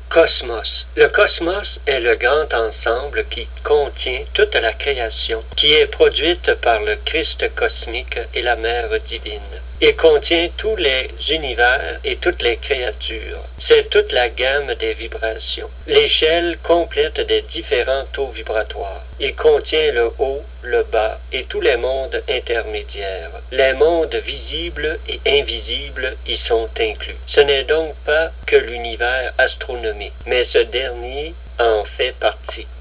Cosmos. Le cosmos est le grand ensemble qui contient toute la création, qui est produite par le Christ cosmique et la Mère divine. Il contient tous les univers et toutes les créatures. C'est toute la gamme des vibrations, l'échelle complète des différents taux vibratoires. Il contient le haut, le bas et tous les mondes intermédiaires. Les mondes visibles et invisibles y sont inclus. Ce n'est donc pas que l'univers astronomique, mais ce dernier en fait partie.